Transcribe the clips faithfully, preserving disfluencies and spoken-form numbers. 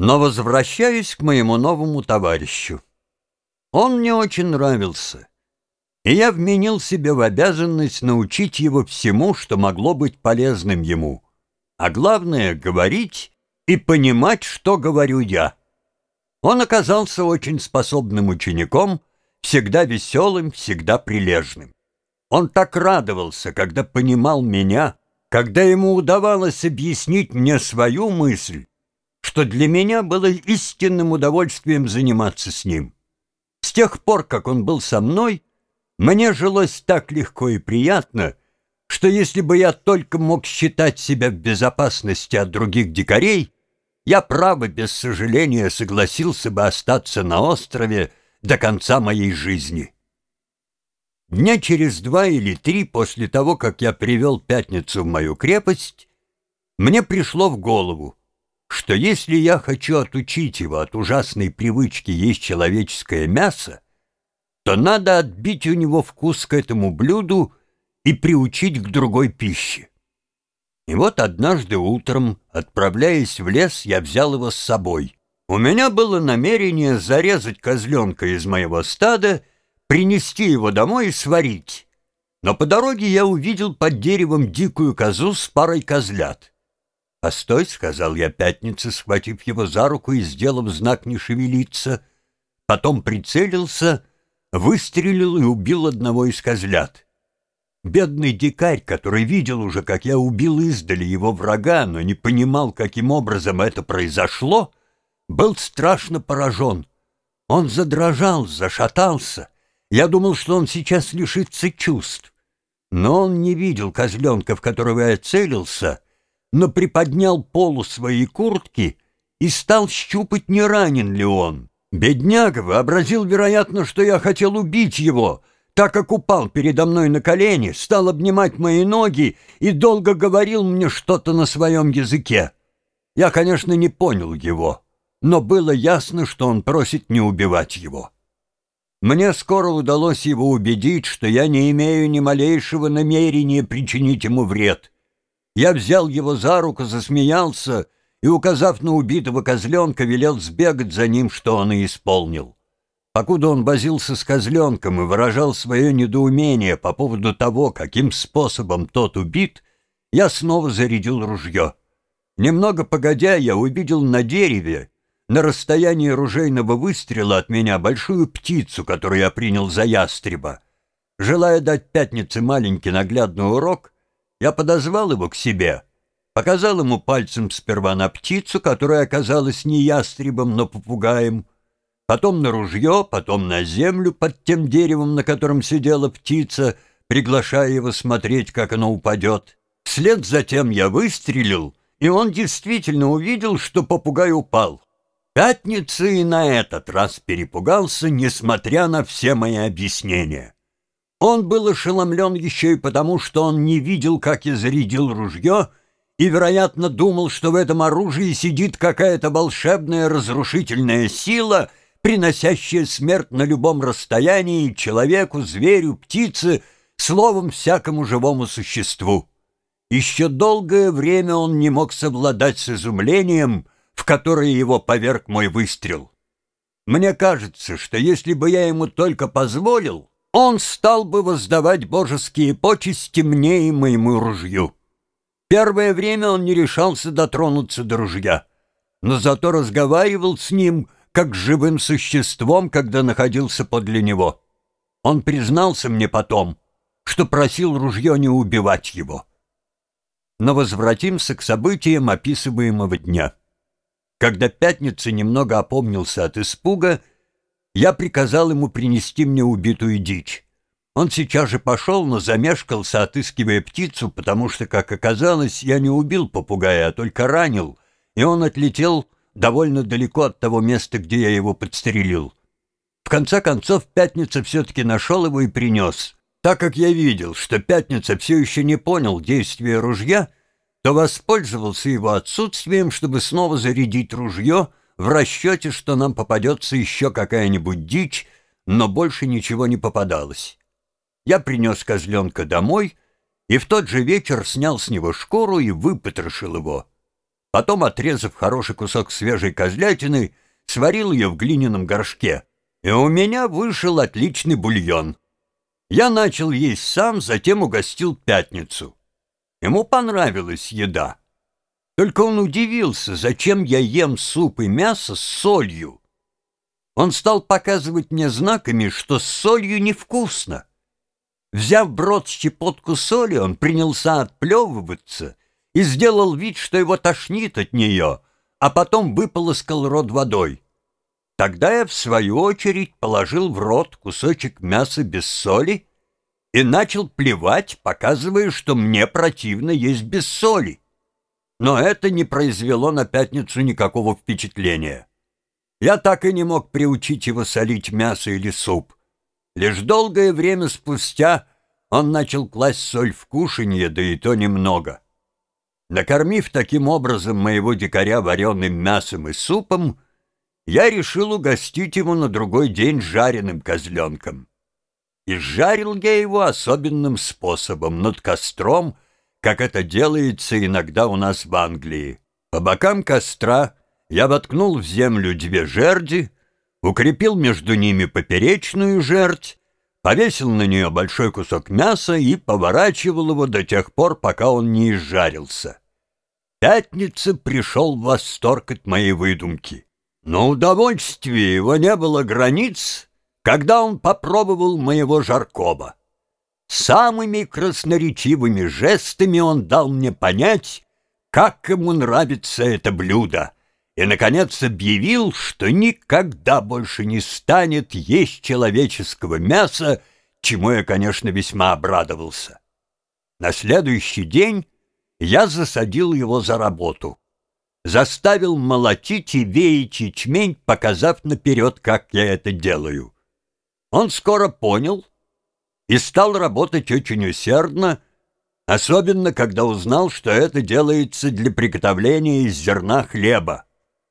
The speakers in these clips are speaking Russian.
Но возвращаюсь к моему новому товарищу. Он мне очень нравился, и я вменил себе в обязанность научить его всему, что могло быть полезным ему, а главное — говорить и понимать, что говорю я. Он оказался очень способным учеником, всегда веселым, всегда прилежным. Он так радовался, когда понимал меня, когда ему удавалось объяснить мне свою мысль, что для меня было истинным удовольствием заниматься с ним. С тех пор, как он был со мной, мне жилось так легко и приятно, что если бы я только мог считать себя в безопасности от других дикарей, я, право, без сожаления согласился бы остаться на острове до конца моей жизни. Дня через два или три после того, как я привел Пятницу в мою крепость, мне пришло в голову, что если я хочу отучить его от ужасной привычки есть человеческое мясо, то надо отбить у него вкус к этому блюду и приучить к другой пище. И вот однажды утром, отправляясь в лес, я взял его с собой. У меня было намерение зарезать козленка из моего стада, принести его домой и сварить. Но по дороге я увидел под деревом дикую козу с парой козлят. «Постой», — сказал я Пятнице, схватив его за руку и сделав знак не шевелиться. Потом прицелился, выстрелил и убил одного из козлят. Бедный дикарь, который видел уже, как я убил издали его врага, но не понимал, каким образом это произошло, был страшно поражен. Он задрожал, зашатался. Я думал, что он сейчас лишится чувств. Но он не видел козленка, в которого я целился, но приподнял полу своей куртки и стал щупать, не ранен ли он. Бедняга вообразил, вероятно, что я хотел убить его, так как упал передо мной на колени, стал обнимать мои ноги и долго говорил мне что-то на своем языке. Я, конечно, не понял его, но было ясно, что он просит не убивать его. Мне скоро удалось его убедить, что я не имею ни малейшего намерения причинить ему вред. Я взял его за руку, засмеялся и, указав на убитого козленка, велел сбегать за ним, что он и исполнил. Покуда он возился с козленком и выражал свое недоумение по поводу того, каким способом тот убит, я снова зарядил ружье. Немного погодя, я увидел на дереве, на расстоянии ружейного выстрела от меня, большую птицу, которую я принял за ястреба. Желая дать Пятнице маленький наглядный урок, я подозвал его к себе, показал ему пальцем сперва на птицу, которая оказалась не ястребом, но попугаем, потом на ружье, потом на землю под тем деревом, на котором сидела птица, приглашая его смотреть, как оно упадет. Вслед за тем я выстрелил, и он действительно увидел, что попугай упал. Пятница и на этот раз перепугался, несмотря на все мои объяснения. Он был ошеломлен еще и потому, что он не видел, как я зарядил ружье, и, вероятно, думал, что в этом оружии сидит какая-то волшебная разрушительная сила, приносящая смерть на любом расстоянии человеку, зверю, птице, словом, всякому живому существу. Еще долгое время он не мог совладать с изумлением, в которое его поверг мой выстрел. Мне кажется, что если бы я ему только позволил, он стал бы воздавать божеские почести мне и моему ружью. Первое время он не решался дотронуться до ружья, но зато разговаривал с ним, как с живым существом, когда находился подле него. Он признался мне потом, что просил ружье не убивать его. Но возвратимся к событиям описываемого дня. Когда Пятница немного опомнился от испуга, я приказал ему принести мне убитую дичь. Он сейчас же пошел, но замешкался, отыскивая птицу, потому что, как оказалось, я не убил попугая, а только ранил, и он отлетел довольно далеко от того места, где я его подстрелил. В конце концов, Пятница все-таки нашел его и принес. Так как я видел, что Пятница все еще не понял действия ружья, то воспользовался его отсутствием, чтобы снова зарядить ружье в расчете, что нам попадется еще какая-нибудь дичь, но больше ничего не попадалось. Я принес козленка домой и в тот же вечер снял с него шкуру и выпотрошил его. Потом, отрезав хороший кусок свежей козлятины, сварил ее в глиняном горшке, и у меня вышел отличный бульон. Я начал есть сам, затем угостил Пятницу. Ему понравилась еда. Только он удивился, зачем я ем суп и мясо с солью. Он стал показывать мне знаками, что с солью невкусно. Взяв в рот щепотку соли, он принялся отплевываться и сделал вид, что его тошнит от нее, а потом выполоскал рот водой. Тогда я, в свою очередь, положил в рот кусочек мяса без соли и начал плевать, показывая, что мне противно есть без соли. Но это не произвело на Пятницу никакого впечатления. Я так и не мог приучить его солить мясо или суп. Лишь долгое время спустя он начал класть соль в кушанье, да и то немного. Накормив таким образом моего дикаря вареным мясом и супом, я решил угостить его на другой день жареным козленком. И жарил я его особенным способом, над костром, как это делается иногда у нас в Англии. По бокам костра я воткнул в землю две жерди, укрепил между ними поперечную жердь, повесил на нее большой кусок мяса и поворачивал его до тех пор, пока он не изжарился. Пятница пришел в восторг от моей выдумки. Но удовольствия его не было границ, когда он попробовал моего жаркого. Самыми красноречивыми жестами он дал мне понять, как ему нравится это блюдо, и, наконец, объявил, что никогда больше не станет есть человеческого мяса, чему я, конечно, весьма обрадовался. На следующий день я засадил его за работу. Заставил молотить и веять ячмень, показав наперед, как я это делаю. Он скоро понял и стал работать очень усердно, особенно когда узнал, что это делается для приготовления из зерна хлеба.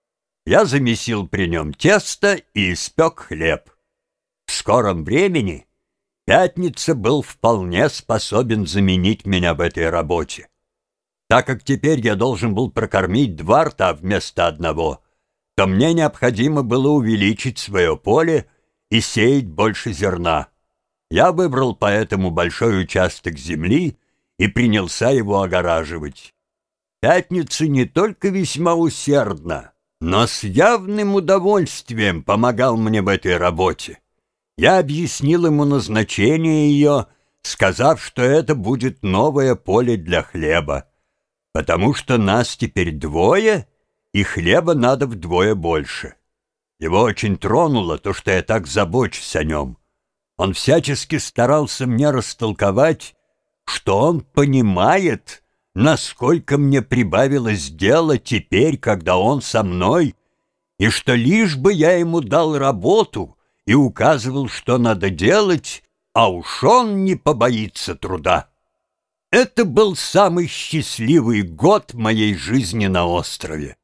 Я замесил при нем тесто и испек хлеб. В скором времени Пятница был вполне способен заменить меня в этой работе. Так как теперь я должен был прокормить два рта вместо одного, то мне необходимо было увеличить свое поле и сеять больше зерна. Я выбрал поэтому большой участок земли и принялся его огораживать. Пятница не только весьма усердно, но с явным удовольствием помогал мне в этой работе. Я объяснил ему назначение ее, сказав, что это будет новое поле для хлеба, потому что нас теперь двое, и хлеба надо вдвое больше. Его очень тронуло то, что я так забочусь о нем. Он всячески старался мне растолковать, что он понимает, насколько мне прибавилось дела теперь, когда он со мной, и что лишь бы я ему дал работу и указывал, что надо делать, а уж он не побоится труда. Это был самый счастливый год моей жизни на острове.